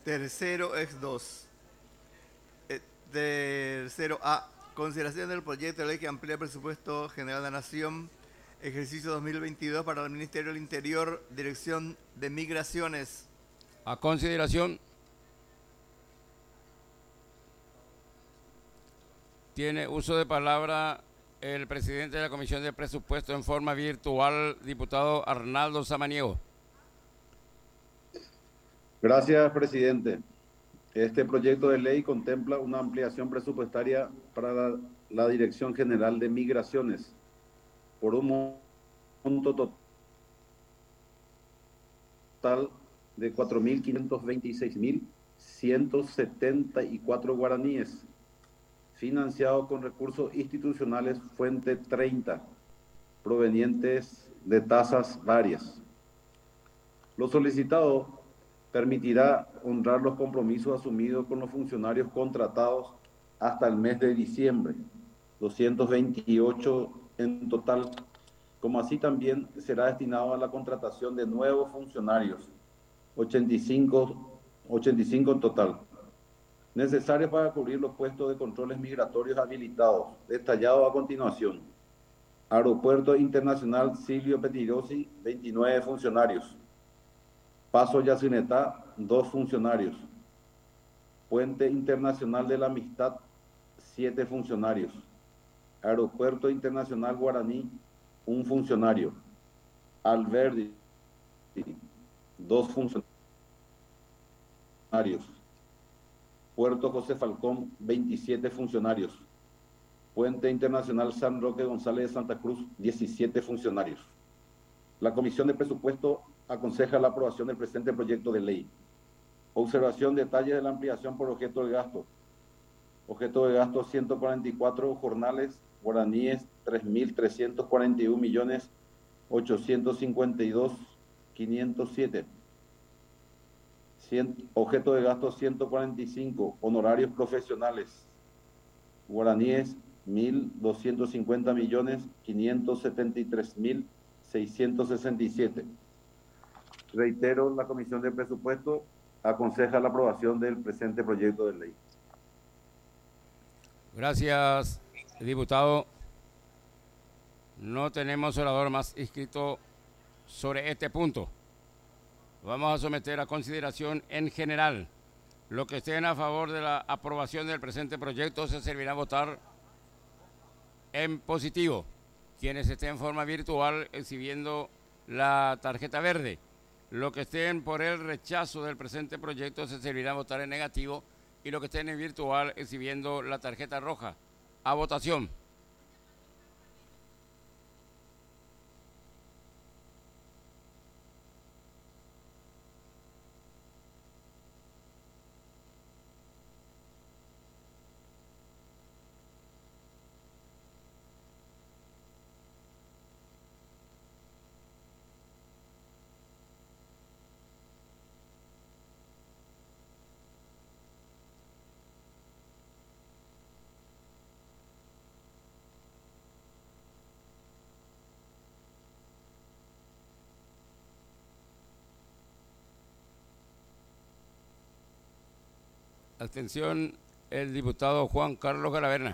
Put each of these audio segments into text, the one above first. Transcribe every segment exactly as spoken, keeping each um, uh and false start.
Tercero es dos. Eh, tercero A. Consideración del proyecto de ley que amplía el presupuesto general de la Nación, ejercicio dos mil veintidós para el Ministerio del Interior, Dirección de Migraciones. A consideración, tiene uso de palabra el presidente de la Comisión de Presupuesto en forma virtual, diputado Arnaldo Samaniego. Gracias, presidente. Este proyecto de ley contempla una ampliación presupuestaria para la, la Dirección General de Migraciones por un monto total de cuatro mil quinientos veintiséis mil ciento setenta y cuatro guaraníes, financiado con recursos institucionales Fuente treinta, provenientes de tasas varias. Lo solicitado permitirá honrar los compromisos asumidos con los funcionarios contratados hasta el mes de diciembre, doscientos veintiocho en total, como así también será destinado a la contratación de nuevos funcionarios, ochenta y cinco, ochenta y cinco en total, necesarios para cubrir los puestos de controles migratorios habilitados, detallado a continuación. Aeropuerto Internacional Silvio Pettirossi, veintinueve funcionarios. Paso Yacinetá, dos funcionarios. Puente Internacional de la Amistad, siete funcionarios. Aeropuerto Internacional Guaraní, un funcionario. Alberdi, dos funcionarios. Puerto José Falcón, veintisiete funcionarios. Puente Internacional San Roque González de Santa Cruz, diecisiete funcionarios. La Comisión de Presupuesto aconseja la aprobación del presente proyecto de ley. Observación, detalles de la ampliación por objeto de gasto. Objeto de gasto ciento cuarenta y cuatro jornales guaraníes, tres mil trescientos cuarenta y un millones ochocientos cincuenta y dos mil quinientos siete. Objeto de gasto ciento cuarenta y cinco, honorarios profesionales guaraníes, mil doscientos cincuenta millones quinientos setenta y tres mil seiscientos sesenta y siete. Reitero, la Comisión de Presupuesto aconseja la aprobación del presente proyecto de ley. Gracias, diputado. No tenemos orador más inscrito sobre este punto. Vamos a someter a consideración en general. Los que estén a favor de la aprobación del presente proyecto se servirá a votar en positivo. Quienes estén en forma virtual exhibiendo la tarjeta verde. Los que estén por el rechazo del presente proyecto se servirá a votar en negativo, y los que estén en virtual exhibiendo la tarjeta roja. A votación. Abstención, el diputado Juan Carlos Garaverna.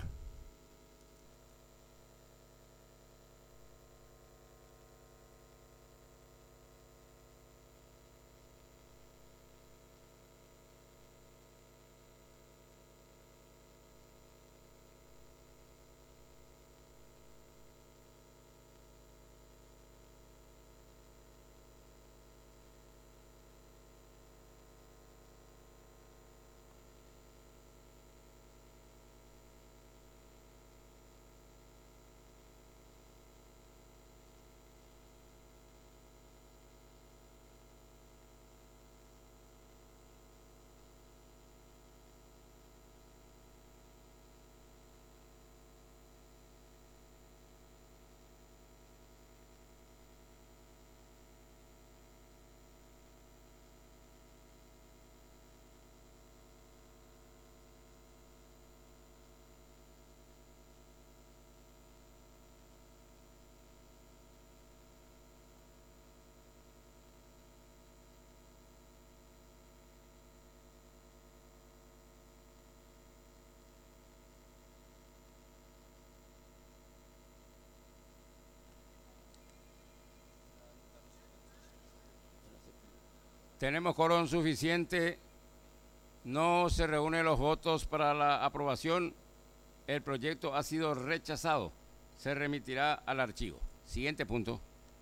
Tenemos quórum suficiente. No se reúnen los votos para la aprobación. El proyecto ha sido rechazado. Se remitirá al archivo. Siguiente punto.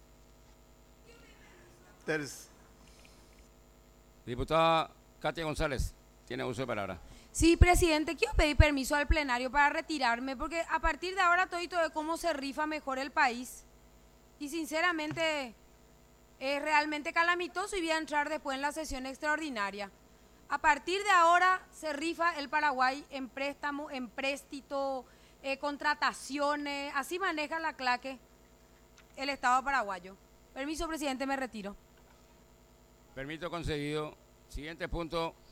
Tercer. Diputada Katia González, tiene uso de palabra. Sí, presidente, quiero pedir permiso al plenario para retirarme, porque a partir de ahora estoy todo de cómo se rifa mejor el país. Y sinceramente es realmente calamitoso y voy a entrar después en la sesión extraordinaria. A partir de ahora se rifa el Paraguay en préstamo, en préstito, eh, contrataciones, así maneja la claque el Estado paraguayo. Permiso, presidente, me retiro. Permiso concedido. Siguiente punto.